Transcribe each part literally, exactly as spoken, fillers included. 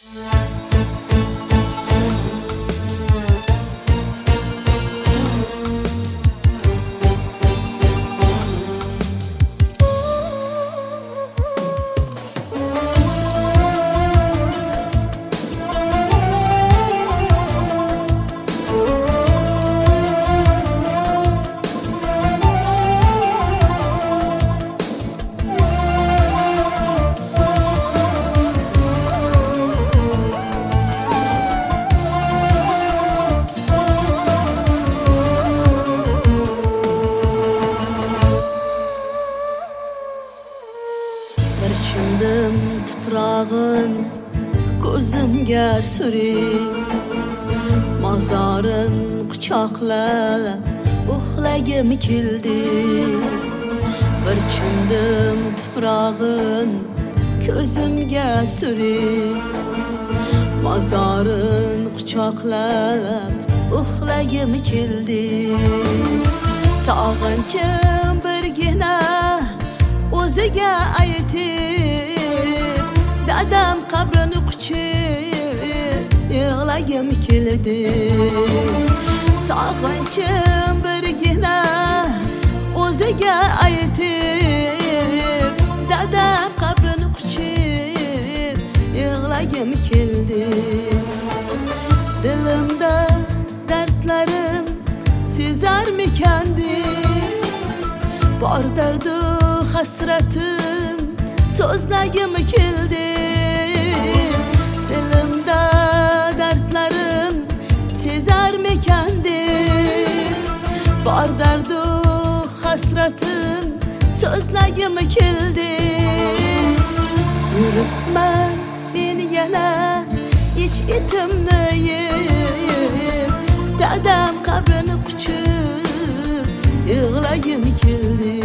Irchindim tuprog'in ko'zimga surib, mazorin quchoqlab uxlagim keldi. Irchindim tuprog'in ko'zimga surib, mazorin quchoqlab uxlagim keldi. Sog'inchim birgina o'ziga aytib, dadam qabrini quchib yig'lagim keldi. Sog'inchim birgina o'ziga aytib, dadam qabrini quchib yig'lagim keldi. Dilimda dardlarim sezarmikandi, bor dardu hasratim so'zlagim keldi. Dilimda dardlarim sezarmikandi, bor dardu hasratim so'zlagim keldi. Yuribman men yana ich etimni yeb, dadam qabrini quchib yig'lagim keldi.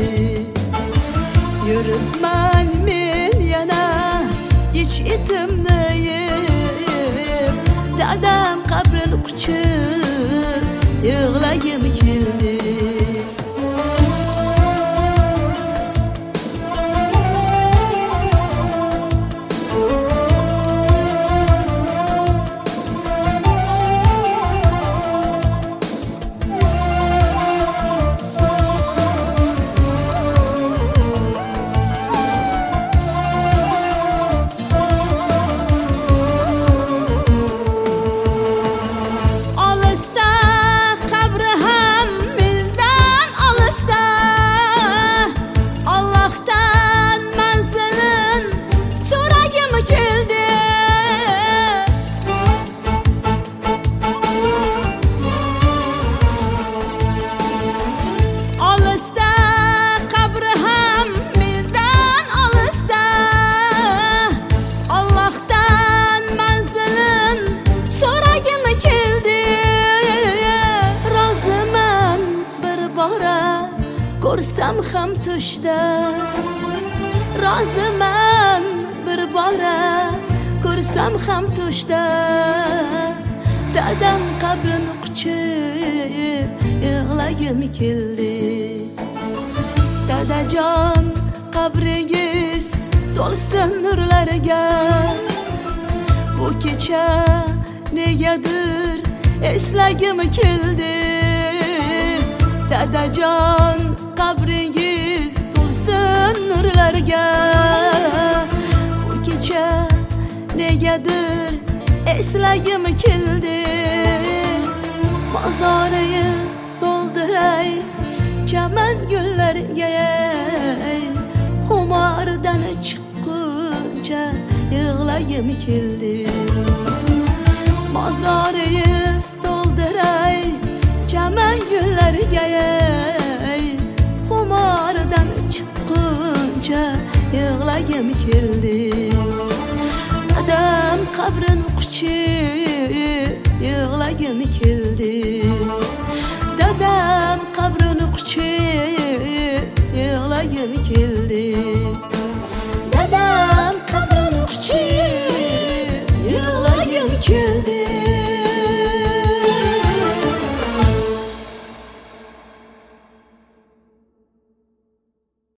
Yuribman men yana ich etimni yeb, dadam qabrini quchib yig'lagim keldi. Ko'rsam ham tushda, roziman bir bora ko'rsam ham tushda, dadam qabrini quchib yig'lagim keldi. Dadajon qabringiz to'lsin nurlarga, bu kecha negadir eslagim keldi. Dadajon qabringiz to'lsin nurlarga, bu kecha negadir eslagim keldi. Mozoringiz to'ldiray chaman gullarga, xumordan chiqquncha yig'lagim keldi. Mozoringiz to'ldiray chaman gullarga, xumordan chiqquncha yig'lagim keldi. Dadam qabrini quchib yig'lagim keldi. Dadam qabrini quchib yig'lagim keldi.